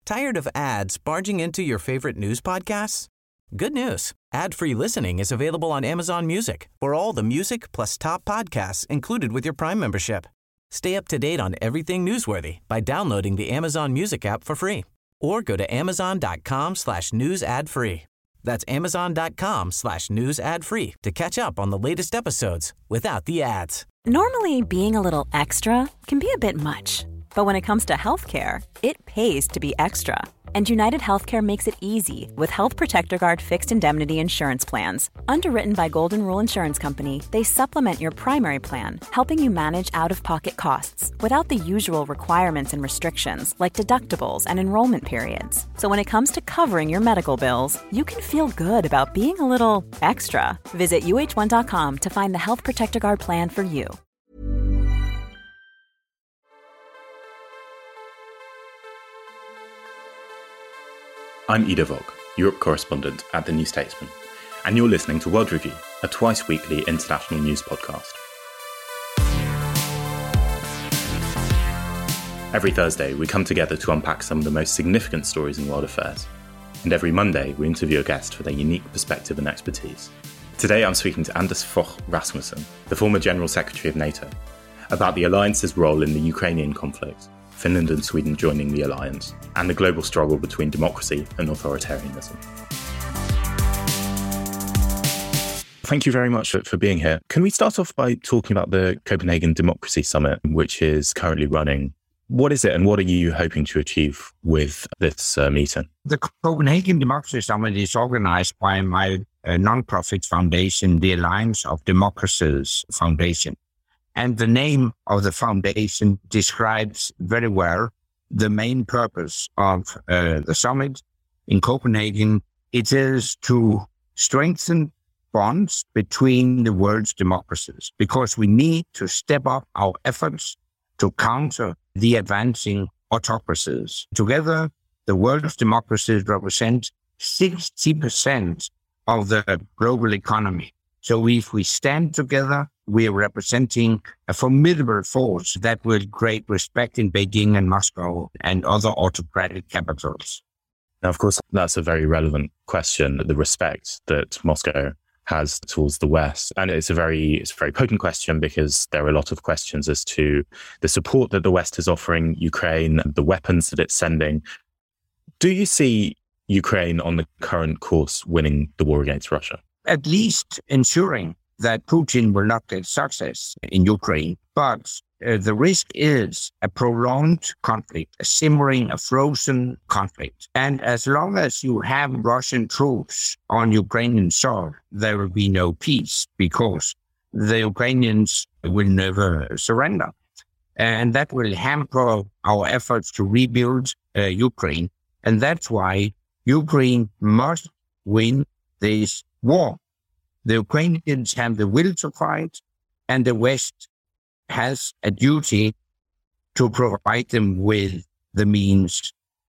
Tired of ads barging into your favorite news podcasts? Good news. Ad-free listening is available on Amazon Music for all the music plus top podcasts included with your Prime membership. Stay up to date on everything newsworthy by downloading the Amazon Music app for free or go to amazon.com/news ad free. That's amazon.com/news ad free to catch up on the latest episodes without the ads. Normally, being a little extra can be a bit much, but when it comes to healthcare, it pays to be extra. And United Healthcare makes it easy with Health Protector Guard fixed indemnity insurance plans. Underwritten by Golden Rule Insurance Company, they supplement your primary plan, helping you manage out-of-pocket costs without the usual requirements and restrictions like deductibles and enrollment periods. So when it comes to covering your medical bills, you can feel good about being a little extra. Visit uh1.com to find the Health Protector Guard plan for you. I'm Ida Vog, Europe correspondent at The New Statesman, and you're listening to World Review, a twice-weekly international news podcast. Every Thursday, we come together to unpack some of the most significant stories in world affairs, and every Monday, we interview a guest for their unique perspective and expertise. Today, I'm speaking to Anders Fogh Rasmussen, the former General Secretary of NATO, about the alliance's role in the Ukrainian conflict, Finland and Sweden joining the alliance, and the global struggle between democracy and authoritarianism. Thank you very much for being here. Can we start off by talking about the Copenhagen Democracy Summit, which is currently running? What is it and what are you hoping to achieve with this meeting? The Copenhagen Democracy Summit is organized by my non-profit foundation, the Alliance of Democracies Foundation. And the name of the foundation describes very well the main purpose of the summit in Copenhagen. It is to strengthen bonds between the world's democracies, because we need to step up our efforts to counter the advancing autocracies. Together, the world's democracies represent 60% of the global economy. So if we stand together, we are representing a formidable force that will create respect in Beijing and Moscow and other autocratic capitals. Now, of course, that's a very relevant question, the respect that Moscow has towards the West. And it's a very potent question because there are a lot of questions as to the support that the West is offering Ukraine, the weapons that it's sending. Do you see Ukraine on the current course winning the war against Russia? At least ensuring that Putin will not get success in Ukraine. But the risk is a prolonged conflict, a simmering, a frozen conflict. And as long as you have Russian troops on Ukrainian soil, there will be no peace because the Ukrainians will never surrender. And that will hamper our efforts to rebuild Ukraine. And that's why Ukraine must win this war. The Ukrainians have the will to fight, and the West has a duty to provide them with the means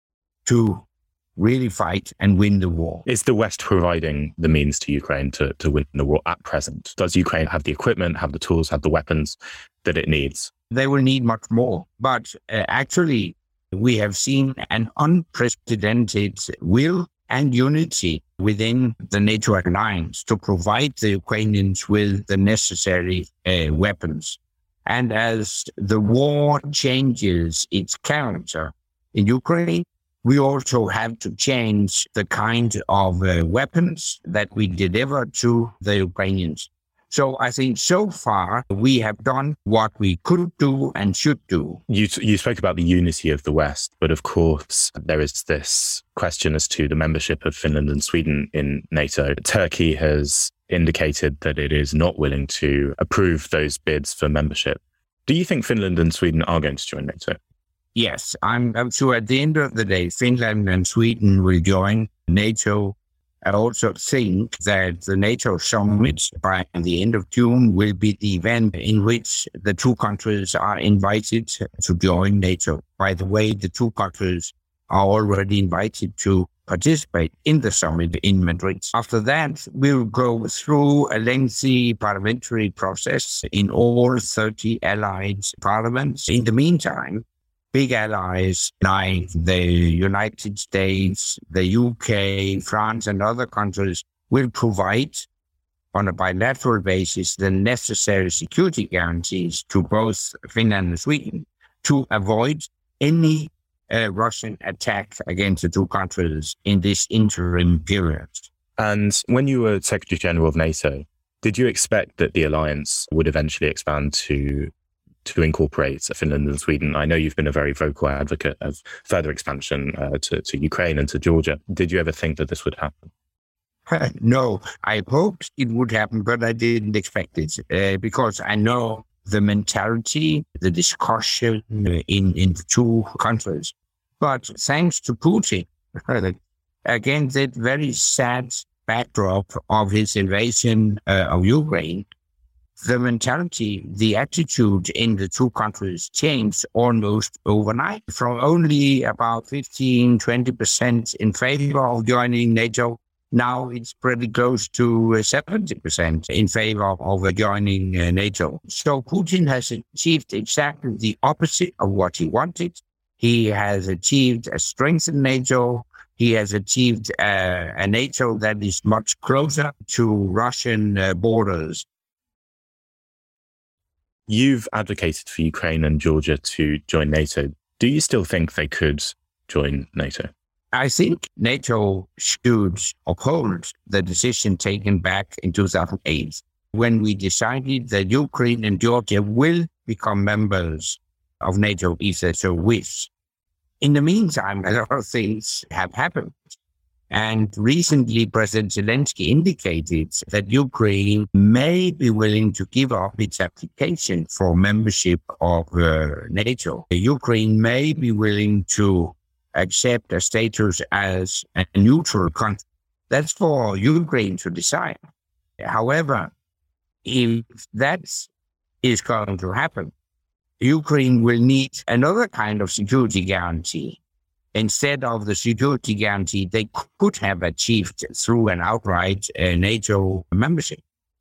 to really fight and win the war. Is the West providing the means to Ukraine to win the war at present? Does Ukraine have the equipment, have the tools, have the weapons that it needs? They will need much more. But actually, we have seen an unprecedented will and unity within the NATO alliance to provide the Ukrainians with the necessary weapons. And as the war changes its character in Ukraine, we also have to change the kind of weapons that we deliver to the Ukrainians. So I think so far we have done what we could do and should do. You spoke about the unity of the West, but of course there is this question as to the membership of Finland and Sweden in NATO. Turkey has indicated that it is not willing to approve those bids for membership. Do you think Finland and Sweden are going to join NATO? Yes, I'm sure at the end of the day, Finland and Sweden will join NATO. I also think that the NATO summit by the end of June will be the event in which the two countries are invited to join NATO. By the way, the two countries are already invited to participate in the summit in Madrid. After that, we'll go through a lengthy parliamentary process in all 30 allied parliaments. In the meantime, big allies like the United States, the UK, France, and other countries will provide on a bilateral basis the necessary security guarantees to both Finland and Sweden to avoid any Russian attack against the two countries in this interim period. And when you were Secretary General of NATO, did you expect that the alliance would eventually expand to incorporate Finland and Sweden? I know you've been a very vocal advocate of further expansion to Ukraine and to Georgia. Did you ever think that this would happen? No, I hoped it would happen, but I didn't expect it because I know the mentality, the discussion in the two countries. But thanks to Putin, against that very sad backdrop of his invasion of Ukraine, the mentality, the attitude in the two countries changed almost overnight from only about 15-20% in favor of joining NATO. Now it's pretty close to 70% in favor of joining NATO. So Putin has achieved exactly the opposite of what he wanted. He has achieved a strengthened NATO. He has achieved a NATO that is much closer to Russian borders. You've advocated for Ukraine and Georgia to join NATO. Do you still think they could join NATO? I think NATO should uphold the decision taken back in 2008 when we decided that Ukraine and Georgia will become members of NATO if they so wish. In the meantime, a lot of things have happened. And recently, President Zelensky indicated that Ukraine may be willing to give up its application for membership of NATO. Ukraine may be willing to accept a status as a neutral country. That's for Ukraine to decide. However, if that is going to happen, Ukraine will need another kind of security guarantee. Instead of the security guarantee they could have achieved through an outright NATO membership.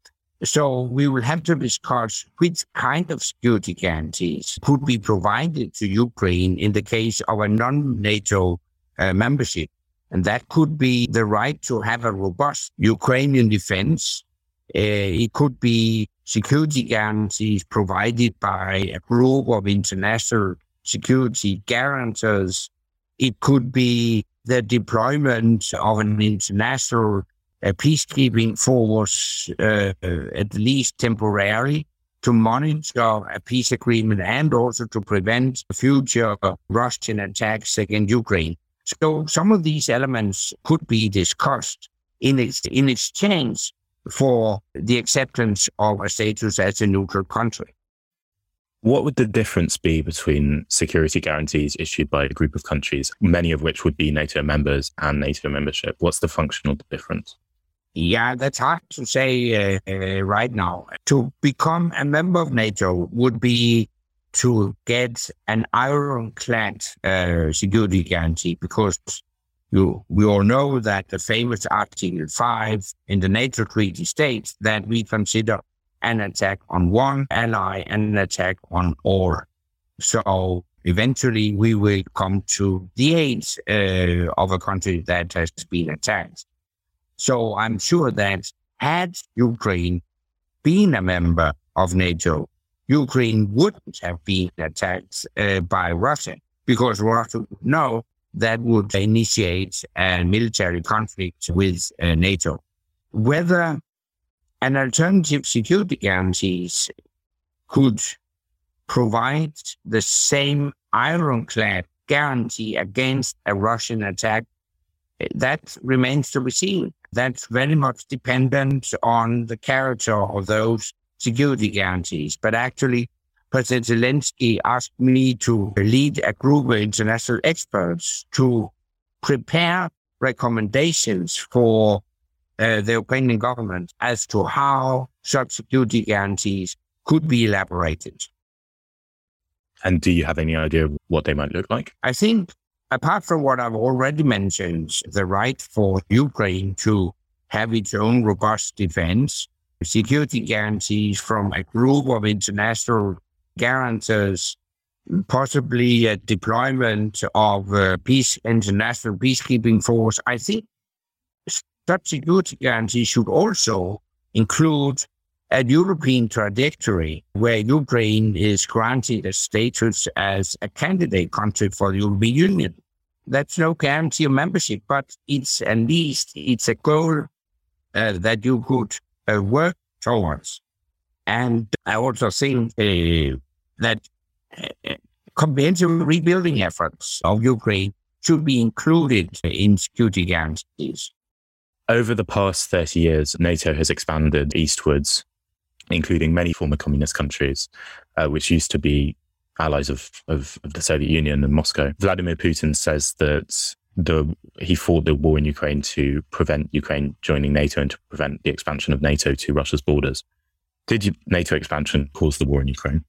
So we will have to discuss which kind of security guarantees could be provided to Ukraine in the case of a non-NATO membership. And that could be the right to have a robust Ukrainian defense. It could be security guarantees provided by a group of international security guarantors. It could be the deployment of an international peacekeeping force, at least temporarily, to monitor a peace agreement and also to prevent future Russian attacks against Ukraine. So some of these elements could be discussed in exchange for the acceptance of a status as a neutral country. What would the difference be between security guarantees issued by a group of countries, many of which would be NATO members, and NATO membership? What's the functional difference? Yeah, that's hard to say right now. To become a member of NATO would be to get an ironclad security guarantee, because we all know that the famous Article 5 in the NATO treaty states that we consider an attack on one ally and an attack on all. So eventually we will come to the aid of a country that has been attacked. So I'm sure that had Ukraine been a member of NATO, Ukraine wouldn't have been attacked by Russia, because Russia would know that would initiate a military conflict with NATO. Whether an alternative security guarantees could provide the same ironclad guarantee against a Russian attack, that remains to be seen. That's very much dependent on the character of those security guarantees. But actually, President Zelensky asked me to lead a group of international experts to prepare recommendations for the Ukrainian government as to how such security guarantees could be elaborated. And do you have any idea what they might look like? I think, apart from what I've already mentioned, the right for Ukraine to have its own robust defense, security guarantees from a group of international guarantors possibly a deployment of international peacekeeping force. I think such security guarantee should also include a European trajectory where Ukraine is granted a status as a candidate country for the European Union. That's no guarantee of membership, but it's at least it's a goal that you could work towards. And I also think that comprehensive rebuilding efforts of Ukraine should be included in security guarantees. Over the past 30 years, NATO has expanded eastwards, including many former communist countries, which used to be allies of the Soviet Union and Moscow. Vladimir Putin says that he fought the war in Ukraine to prevent Ukraine joining NATO and to prevent the expansion of NATO to Russia's borders. Did NATO expansion cause the war in Ukraine?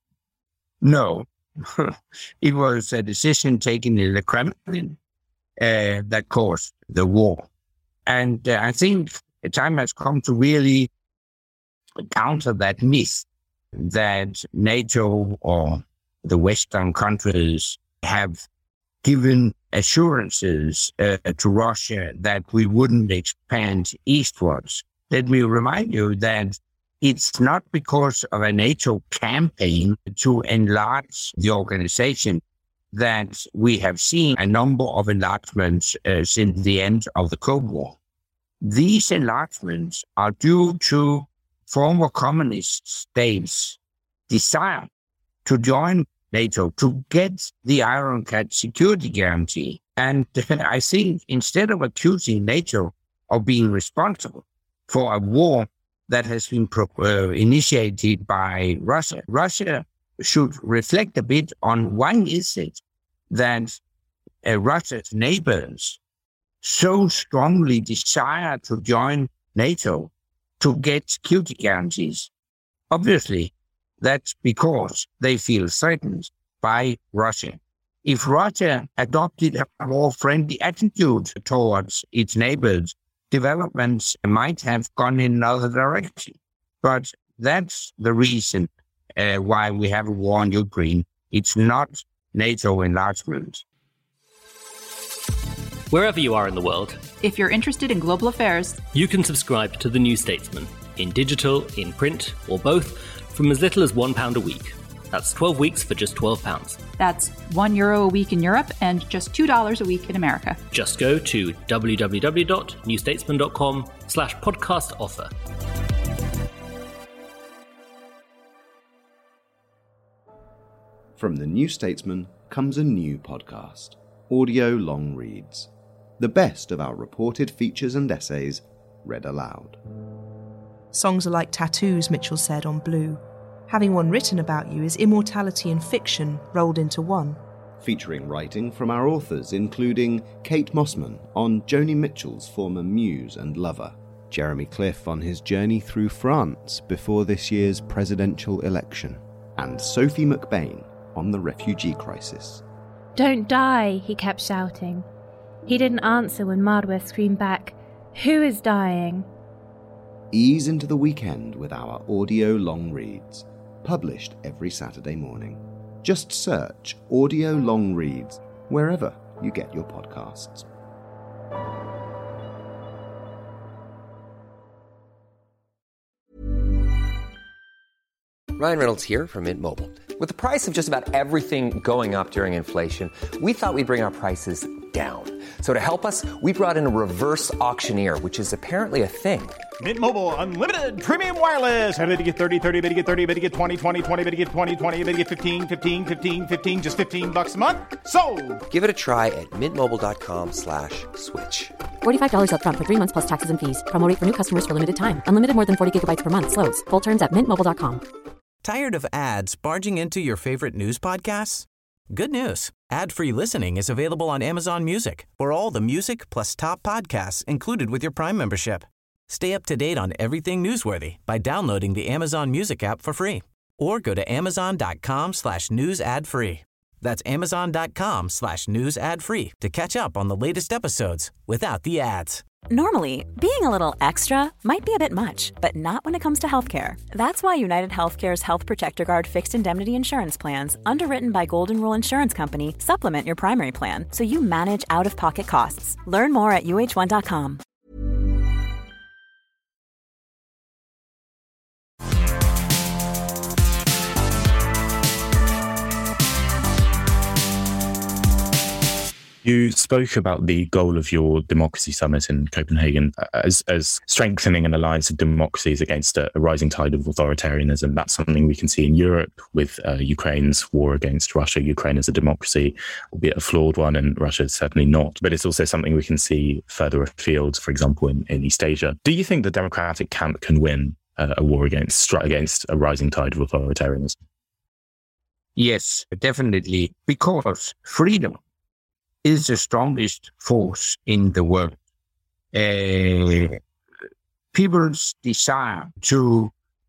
No. It was a decision taken in the Kremlin that caused the war. And I think the time has come to really counter that myth that NATO or the Western countries have given assurances to Russia that we wouldn't expand eastwards. Let me remind you that it's not because of a NATO campaign to enlarge the organization that we have seen a number of enlargements since the end of the Cold War. These enlargements are due to former communist states' desire to join NATO, to get the Ironclad security guarantee. And I think instead of accusing NATO of being responsible for a war that has been initiated by Russia, Russia should reflect a bit on why is it that Russia's neighbors so strongly desire to join NATO to get security guarantees. Obviously, that's because they feel threatened by Russia. If Russia adopted a more friendly attitude towards its neighbors, developments might have gone in another direction. But that's the reason why we have a war in Ukraine. It's not NATO enlargement. Wherever you are in the world, if you're interested in global affairs, you can subscribe to The New Statesman in digital, in print, or both from as little as £1 a week. That's 12 weeks for just £12. That's €1 a week in Europe and just $2 a week in America. Just go to www.newstatesman.com/podcast offer. From The New Statesman comes a new podcast, Audio Long Reads. The best of our reported features and essays read aloud. Songs are like tattoos, Mitchell said on Blue. Having one written about you is immortality and fiction rolled into one. Featuring writing from our authors, including Kate Mossman on Joni Mitchell's former muse and lover, Jeremy Cliff on his journey through France before this year's presidential election, and Sophie McBain on the refugee crisis. "Don't die," he kept shouting. He didn't answer when Mardware screamed back, "Who is dying?" Ease into the weekend with our audio long reads, published every Saturday morning. Just search Audio Long Reads wherever you get your podcasts. Ryan Reynolds here from Mint Mobile. With the price of just about everything going up during inflation, we thought we'd bring our prices down. So to help us, we brought in a reverse auctioneer, which is apparently a thing. Mint Mobile Unlimited Premium Wireless. How to get 30, 30, bit to get 30, bit to get 20, 20, 20, bit to get 20, 20, bit to get 15, 15, 15, 15, just $15 a month? Sold! Give it a try at mintmobile.com/switch. $45 up front for 3 months plus taxes and fees. Promo rate for new customers for limited time. Unlimited more than 40 gigabytes per month. Slows full terms at mintmobile.com. Tired of ads barging into your favorite news podcasts? Good news. Ad-free listening is available on Amazon Music for all the music plus top podcasts included with your Prime membership. Stay up to date on everything newsworthy by downloading the Amazon Music app for free or go to amazon.com/news ad free. That's amazon.com/news ad free to catch up on the latest episodes without the ads. Normally, being a little extra might be a bit much, but not when it comes to healthcare. That's why United Healthcare's Health Protector Guard fixed indemnity insurance plans, underwritten by Golden Rule Insurance Company, supplement your primary plan so you manage out-of-pocket costs. Learn more at uh1.com. You spoke about the goal of your democracy summit in Copenhagen as strengthening an alliance of democracies against a rising tide of authoritarianism. That's something we can see in Europe with Ukraine's war against Russia. Ukraine is a democracy, albeit a flawed one, and Russia is certainly not. But it's also something we can see further afield, for example, in East Asia. Do you think the democratic camp can win a war against a rising tide of authoritarianism? Yes, definitely, because freedom is the strongest force in the world. People's desire to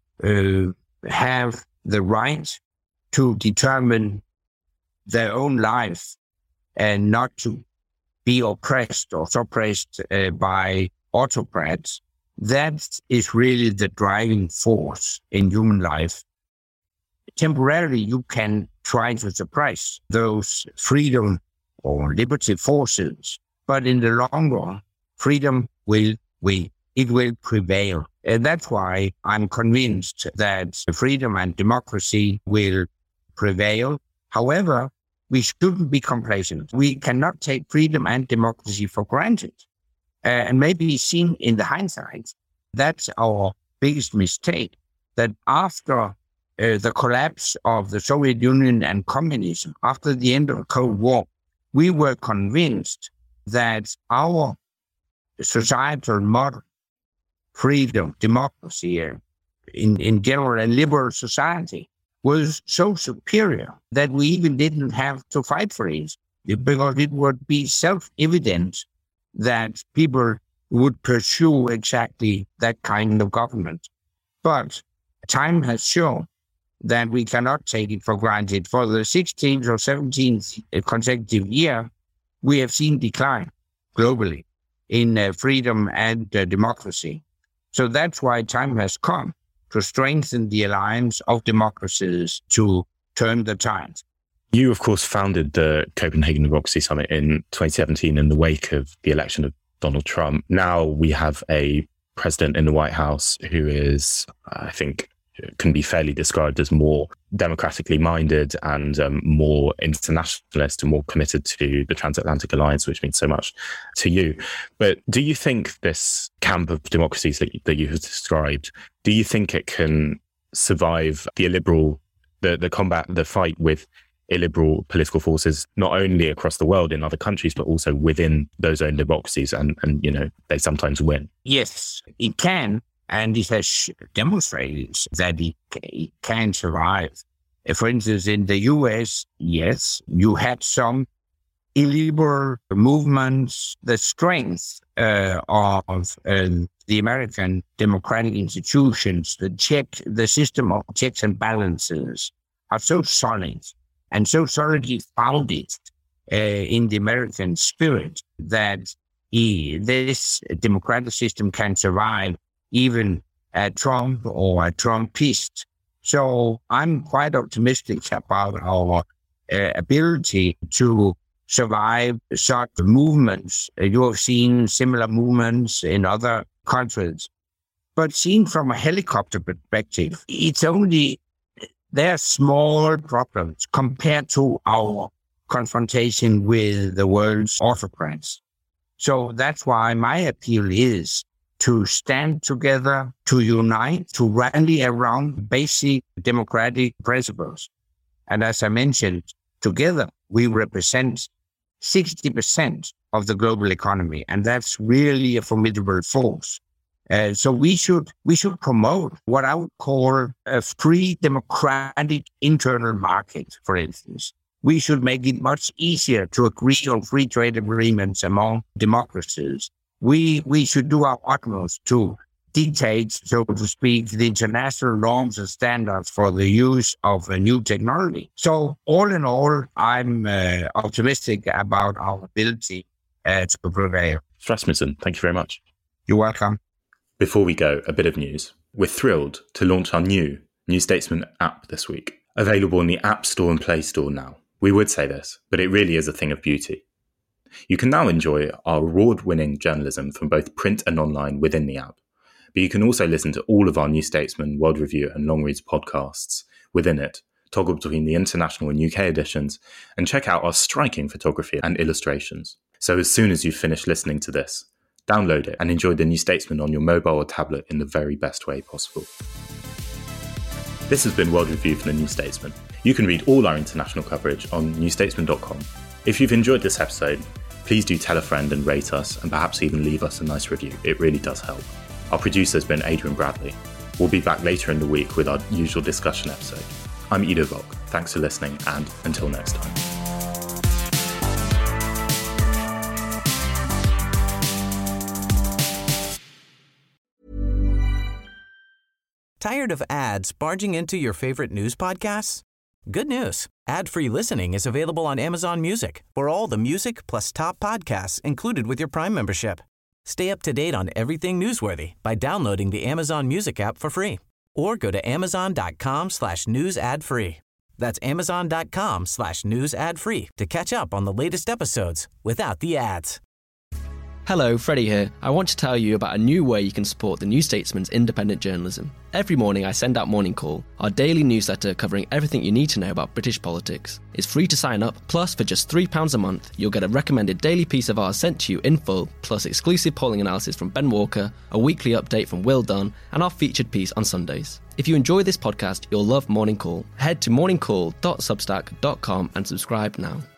have the right to determine their own life and not to be oppressed or suppressed by autocrats, that is really the driving force in human life. Temporarily, you can try to suppress those freedom or liberty forces, but in the long run, freedom will win. It will prevail. And that's why I'm convinced that freedom and democracy will prevail. However, we shouldn't be complacent. We cannot take freedom and democracy for granted. And maybe seen in the hindsight, that's our biggest mistake, that after the collapse of the Soviet Union and communism, after the end of the Cold War, we were convinced that our societal model, freedom, democracy, in general, a liberal society, was so superior that we even didn't have to fight for it, because it would be self-evident that people would pursue exactly that kind of government. But time has shown that we cannot take it for granted. For the 16th or 17th consecutive year, we have seen decline globally in freedom and democracy. So that's why time has come to strengthen the alliance of democracies to turn the tide. You, of course, founded the Copenhagen Democracy Summit in 2017 in the wake of the election of Donald Trump. Now we have a president in the White House who is, I think, can be fairly described as more democratically minded and more internationalist and more committed to the transatlantic alliance, which means so much to you. But do you think this camp of democracies that you have described, do you think it can survive the illiberal, the combat, the fight with illiberal political forces, not only across the world in other countries, but also within those own democracies, and you know, they sometimes win? Yes, it can. And it has demonstrated that it can survive. For instance, in the US, yes, you had some illiberal movements. The strength of the American democratic institutions, the system of checks and balances are so solid and so solidly founded in the American spirit that this democratic system can survive even a Trump or a Trumpist. So I'm quite optimistic about our ability to survive such movements. You have seen similar movements in other countries. But seen from a helicopter perspective, there are small problems compared to our confrontation with the world's autocrats. So that's why my appeal is to stand together, to unite, to rally around basic democratic principles. And as I mentioned, together we represent 60% of the global economy, and that's really a formidable force. So we should promote what I would call a free democratic internal market, for instance. We should make it much easier to agree on free trade agreements among democracies. We should do our utmost to dictate, so to speak, the international norms and standards for the use of new technology. So all in all, I'm optimistic about our ability to prevail. Rasmussen, thank you very much. You're welcome. Before we go, a bit of news. We're thrilled to launch our new New Statesman app this week. Available in the App Store and Play Store now. We would say this, but it really is a thing of beauty. You can now enjoy our award-winning journalism from both print and online within the app. But you can also listen to all of our New Statesman, World Review and Long Reads podcasts within it, toggle between the international and UK editions, and check out our striking photography and illustrations. So as soon as you've finished listening to this, download it and enjoy the New Statesman on your mobile or tablet in the very best way possible. This has been World Review from the New Statesman. You can read all our international coverage on newstatesman.com. If you've enjoyed this episode, please do tell a friend and rate us, and perhaps even leave us a nice review. It really does help. Our producer has been Adrian Bradley. We'll be back later in the week with our usual discussion episode. I'm Ido Volk. Thanks for listening, and until next time. Tired of ads barging into your favorite news podcasts? Good news. Ad-free listening is available on Amazon Music for all the music plus top podcasts included with your Prime membership. Stay up to date on everything newsworthy by downloading the Amazon Music app for free or go to amazon.com/news ad free. That's amazon.com/news ad free to catch up on the latest episodes without the ads. Hello, Freddie here. I want to tell you about a new way you can support the New Statesman's independent journalism. Every morning I send out Morning Call, our daily newsletter covering everything you need to know about British politics. It's free to sign up, plus for just £3 a month, you'll get a recommended daily piece of ours sent to you in full, plus exclusive polling analysis from Ben Walker, a weekly update from Will Dunn, and our featured piece on Sundays. If you enjoy this podcast, you'll love Morning Call. Head to morningcall.substack.com and subscribe now.